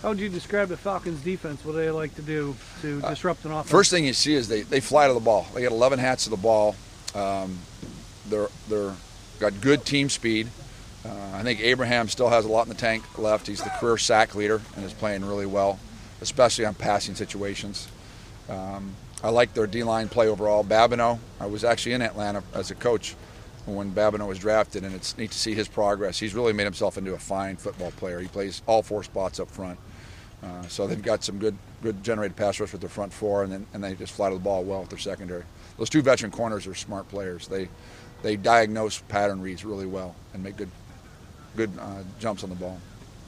How would you describe the Falcons' defense? What do they like to do to disrupt an offense? First thing you see is they fly to the ball. They got 11 hats to the ball. They're got good team speed. I think Abraham still has a lot in the tank left. He's the career sack leader and is playing really well, especially on passing situations. I like their D-line play overall. Babineau, I was actually in Atlanta as a coach when Babineau was drafted, and it's neat to see his progress. He's really made himself into a fine football player. He plays all four spots up front. So they've got some good generated pass rush with their front four, and they just fly to the ball well with their secondary. Those two veteran corners are smart players. They diagnose pattern reads really well and make good jumps on the ball.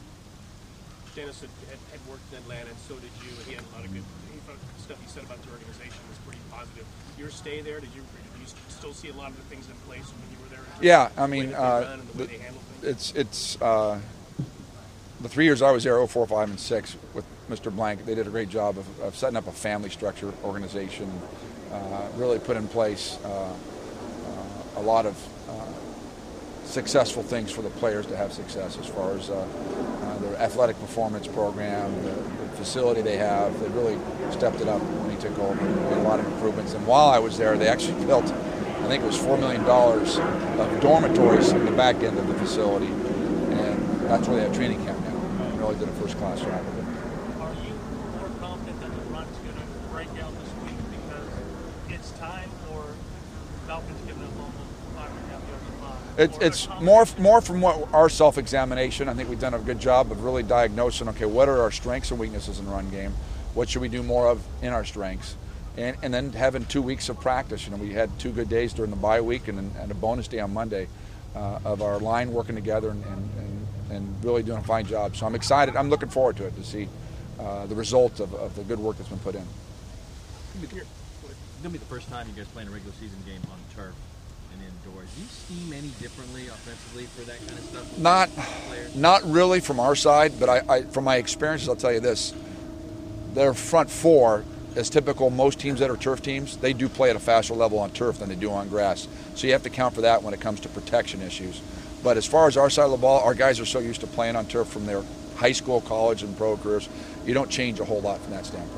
Dennis had worked in Atlanta, and so did you. And he had a lot of good stuff he said about the organization was pretty positive. Your stay there, did you still see a lot of the things in place when you were there? Yeah, I mean, it's the 3 years I was there, 04, 5, and 6, with Mr. Blank, they did a great job of setting up a family structure organization, really put in place a lot of successful things for the players to have success as far as their athletic performance program, the facility they have. They really stepped it up when he took over. Made a lot of improvements. And while I was there, they actually built, I think it was $4 million of dormitories in the back end of the facility. And that's where they have training camp now. And really did a first-class job of it. Are you more confident that the run's going to break out this week because it's time, or Falcons giving up almost 5.5 yards a pop? It's more from what our self-examination. I think we've done a good job of really diagnosing, okay, what are our strengths and weaknesses in the run game? What should we do more of in our strengths? And then having 2 weeks of practice. You know, we had 2 good days during the bye week and a bonus day on Monday of our line working together and really doing a fine job. So I'm excited. I'm looking forward to it, to see the result of the good work that's been put in. It's going to be the first time you guys playing a regular season game on turf and indoors. Do you scheme any differently offensively for that kind of stuff? Not really from our side, but I from my experiences, I'll tell you this. Their front four, as typical, most teams that are turf teams, they do play at a faster level on turf than they do on grass. So you have to count for that when it comes to protection issues. But as far as our side of the ball, our guys are so used to playing on turf from their high school, college, and pro careers, you don't change a whole lot from that standpoint.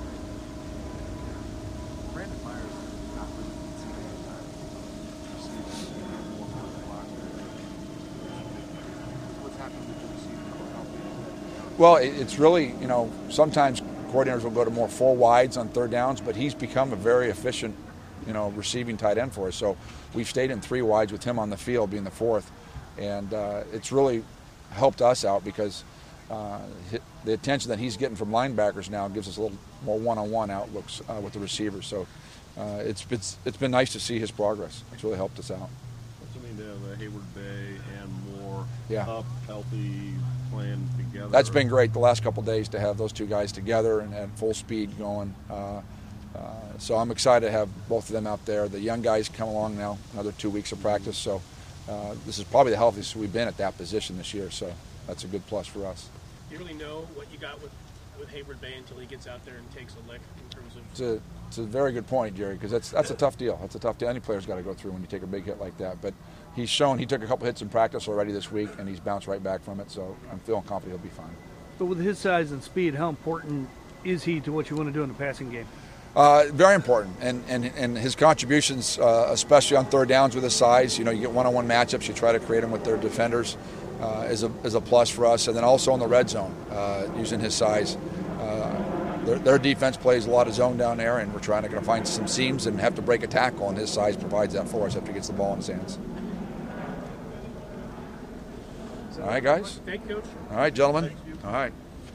Well, it's really, you know, sometimes coordinators will go to more 4 wides on third downs, but he's become a very efficient, you know, receiving tight end for us. So we've stayed in 3 wides with him on the field, being the 4th, and it's really helped us out because the attention that he's getting from linebackers now gives us a little more one-on-one outlooks with the receivers. So it's been nice to see his progress. It's really helped us out. What's it mean to have Hayward Bay and Moore Yeah. up, healthy, playing together? That's been great the last couple of days to have those 2 guys together and at full speed going. So I'm excited to have both of them out there. The young guys come along now, another 2 weeks of practice. So this is probably the healthiest we've been at that position this year. So that's a good plus for us. Do you really know what you got with Hayward Bay until he gets out there and takes a lick in terms of? It's a very good point, Jerry, because that's a tough deal. That's a tough deal. Any player's got to go through when you take a big hit like that. But he's shown he took a couple hits in practice already this week, and he's bounced right back from it. So I'm feeling confident he'll be fine. But with his size and speed, how important is he to what you want to do in the passing game? Very important, and his contributions, especially on third downs with his size. You know, you get one-on-one matchups. You try to create them with their defenders, is a plus for us. And then also in the red zone, using his size. Their defense plays a lot of zone down there, and we're trying to find some seams and have to break a tackle, and his size provides that for us after he gets the ball in his hands. All right, guys? Thank you, Coach. All right, gentlemen. All right.